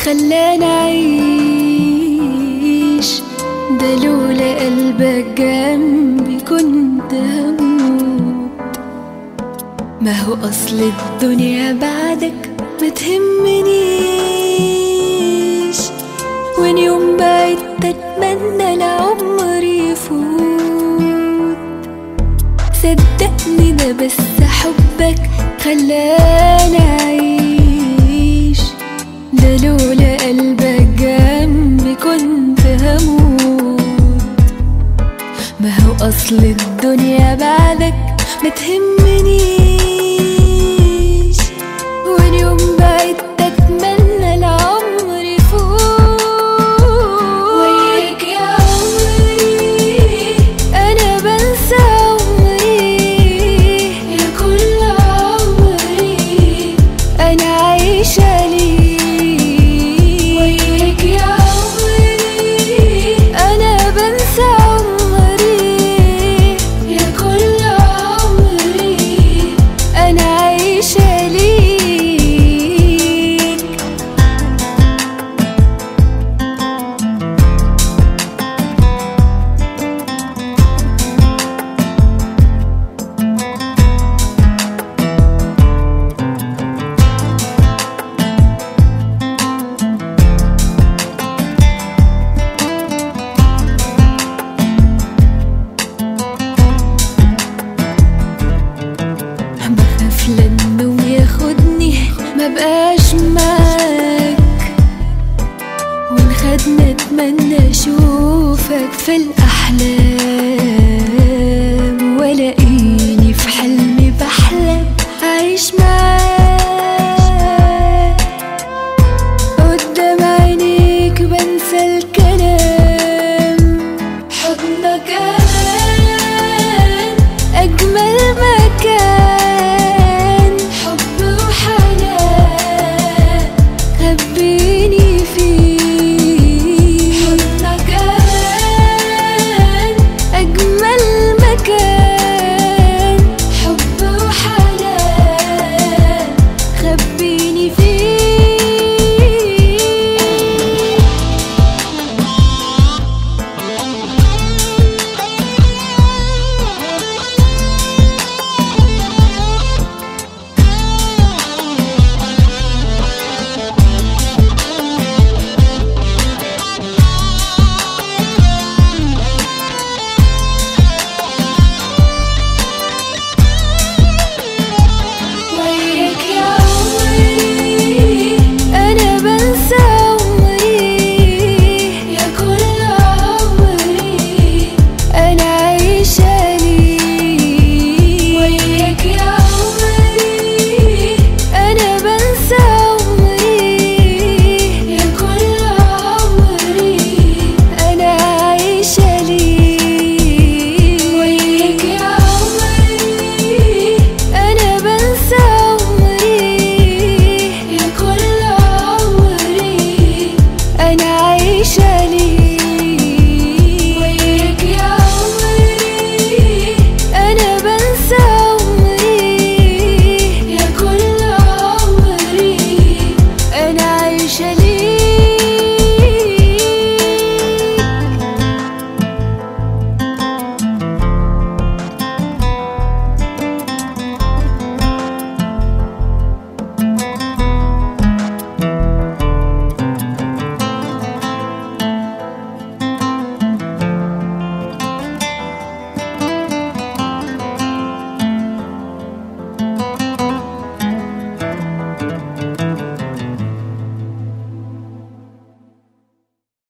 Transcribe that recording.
خلاني أعيش، ده لولا قلبك جنبي كنت هموت. ما هو أصل الدنيا بعدك ما تهمنيش، وإن يوم بعدت أتمنى العمر يفوت. صدقني ده بس حبك خلاني أعيش، ده لولا قلبك جنبي كنت هموت. ما هو أصل الدنيا بعدك ما تهمنيش، وإن يوم بعدت أتمنى العمر يفوت. وياك يا عمري أنا بنسى عمري، يا كل عمري أنا عايشة ليك. وياك يا عمري أنا بنسى عمري، يا كل عمري أنا عايشة ليك. بخاف لأنه ياخدني مبقاش معاك، وإن خدني أتمنى أشوفك في الأحلام، ولاقيني في حلمي بحلم أعيش معاك. قدام عينيك بنسى الكلام، حضنك أمان أجمل مكان، حب وحنان خبيني فيه. حضنك أمان أجمل مكان، حب وحنان خبيني فيه. وياك يا عمري أنا بنسى عمري، يا كل عمري أنا عايشة ليك. وياك يا عمري أنا بنسى عمري، يا كل عمري أنا عايشة ليك. وياك يا عمري أنا بنسى عمري، يا كل عمري أنا عايشة ليك.